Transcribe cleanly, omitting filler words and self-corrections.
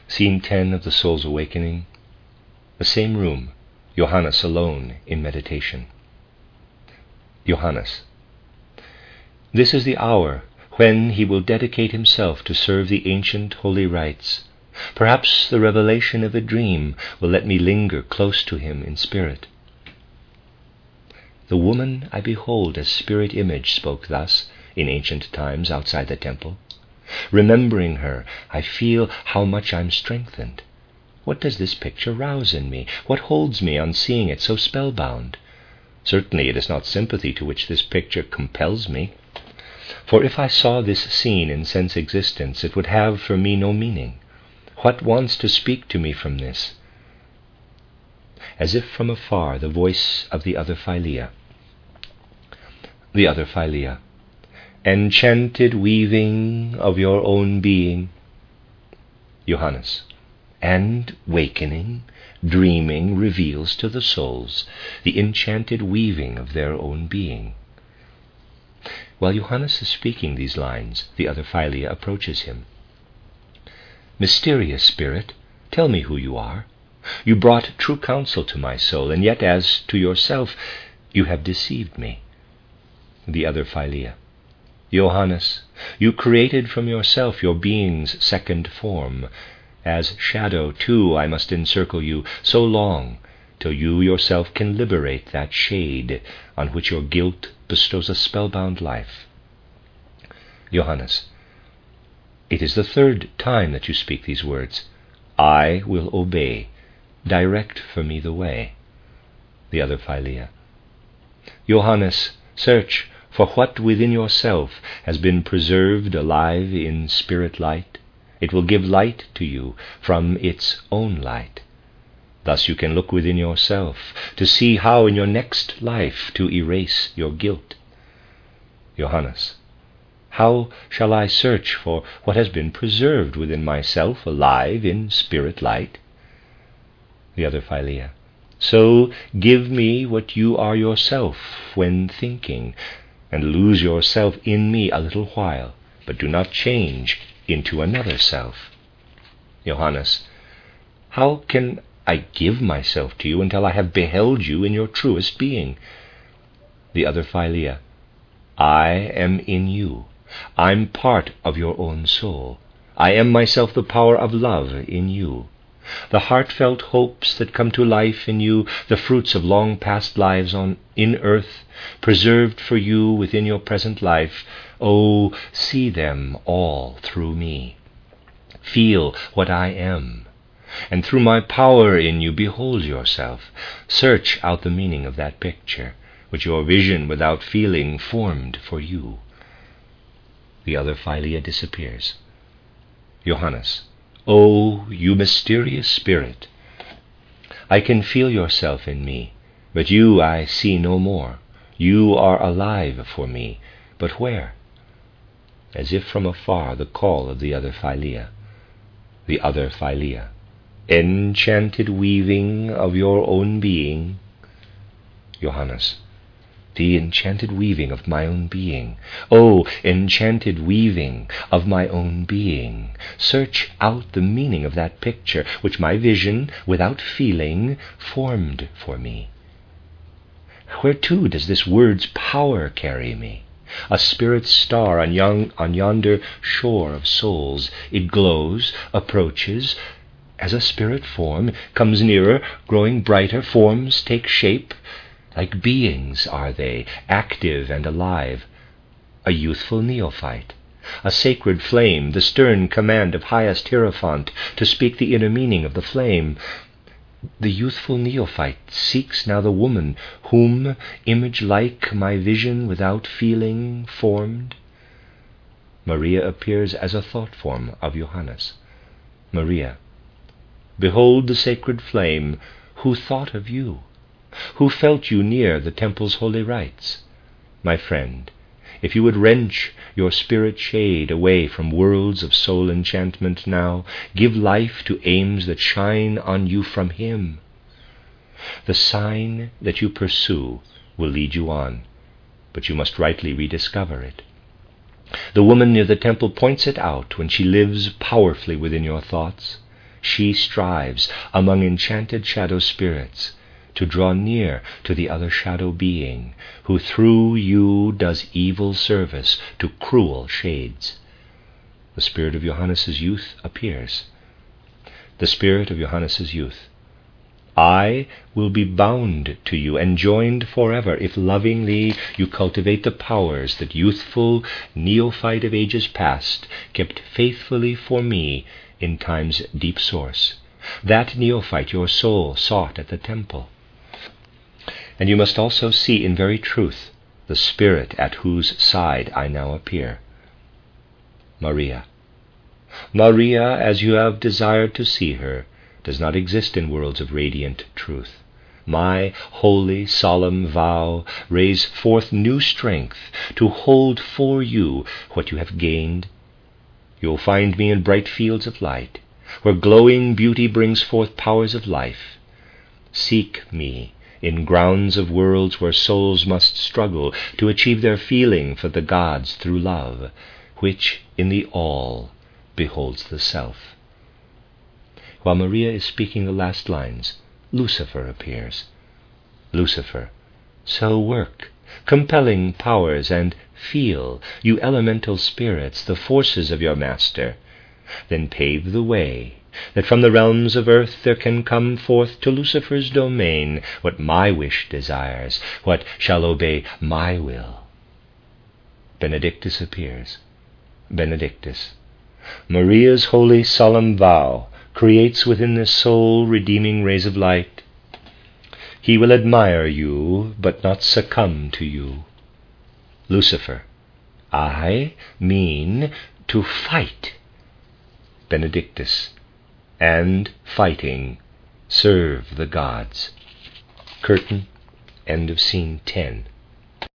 Scene 10 of the Soul's Awakening. The same room, Johannes alone in meditation. Johannes. This is the hour when he will dedicate himself to serve the ancient holy rites. Perhaps the revelation of a dream will let me linger close to him in spirit. The woman I behold as spirit image spoke thus in ancient times outside the temple. Remembering her, I feel how much I'm strengthened. What does this picture rouse in me? What holds me on seeing it so spellbound? Certainly it is not sympathy to which this picture compels me. For if I saw this scene in sense existence, it would have for me no meaning. What wants to speak to me from this? As if from afar, the voice of the other Philia. The other Philia. Enchanted weaving of your own being. Johannes. And wakening, dreaming reveals to the souls the enchanted weaving of their own being. While Johannes is speaking these lines, the other Philia approaches him. Mysterious spirit, tell me who you are. You brought true counsel to my soul, and yet as to yourself you have deceived me. The other Philia. Johannes, you created from yourself your being's second form. As shadow, too, I must encircle you so long till you yourself can liberate that shade on which your guilt bestows a spellbound life. Johannes, it is the third time that you speak these words. I will obey. Direct for me the way. The other Philia. Johannes, search for what within yourself has been preserved alive in spirit light. It will give light to you from its own light. Thus you can look within yourself to see how in your next life to erase your guilt. Johannes, how shall I search for what has been preserved within myself alive in spirit light? The other Philia. So give me what you are yourself when thinking, and lose yourself in me a little while, but do not change into another self. Johannes, how can I give myself to you until I have beheld you in your truest being? The other Philia. I am in you. I'm part of your own soul. I am myself the power of love in you. The heartfelt hopes that come to life in you, the fruits of long past lives in earth, preserved for you within your present life, oh, see them all through me. Feel what I am, and through my power in you behold yourself. Search out the meaning of that picture, which your vision without feeling formed for you. The other Philia disappears. Johannes, O you mysterious spirit, I can feel yourself in me, but you I see no more. You are alive for me, but where? As if from afar the call of the other Philia. The other Philia. Enchanted weaving of your own being. Johannes, the enchanted weaving of my own being. Oh, enchanted weaving of my own being. Search out the meaning of that picture which my vision, without feeling, formed for me. Where to does this word's power carry me? A spirit star on yonder shore of souls. It glows, approaches, as a spirit form, comes nearer, growing brighter, forms take shape. Like beings are they, active and alive. A youthful neophyte, a sacred flame, the stern command of highest Hierophant to speak the inner meaning of the flame. The youthful neophyte seeks now the woman whom, image-like, my vision without feeling formed. Maria appears as a thought form of Johannes. Maria, behold the sacred flame who thought of you, who felt you near the temple's holy rites. My friend, if you would wrench your spirit shade away from worlds of soul enchantment now, give life to aims that shine on you from him. The sign that you pursue will lead you on, but you must rightly rediscover it. The woman near the temple points it out when she lives powerfully within your thoughts. she strives among enchanted shadow spirits to draw near to the other shadow being, who through you does evil service to cruel shades. The spirit of Johannes's youth appears. The spirit of Johannes's youth. I will be bound to you and joined forever if lovingly you cultivate the powers that youthful neophyte of ages past kept faithfully for me in time's deep source. That neophyte your soul sought at the temple. And you must also see in very truth the spirit at whose side I now appear. Maria. Maria, as you have desired to see her, does not exist in worlds of radiant truth. My holy, solemn vow raise forth new strength to hold for you what you have gained. You'll find me in bright fields of light, where glowing beauty brings forth powers of life. Seek me in grounds of worlds where souls must struggle to achieve their feeling for the gods through love, which in the all beholds the self. While Maria is speaking the last lines, Lucifer appears. Lucifer, so work, compelling powers, and feel, you elemental spirits, the forces of your master. Then pave the way, that from the realms of earth there can come forth to Lucifer's domain what my wish desires, what shall obey my will. Benedictus appears. Benedictus. Maria's holy solemn vow creates within this soul redeeming rays of light. He will admire you, but not succumb to you. Lucifer. I mean to fight. Benedictus. And fighting, serve the gods. Curtain. End of scene 10.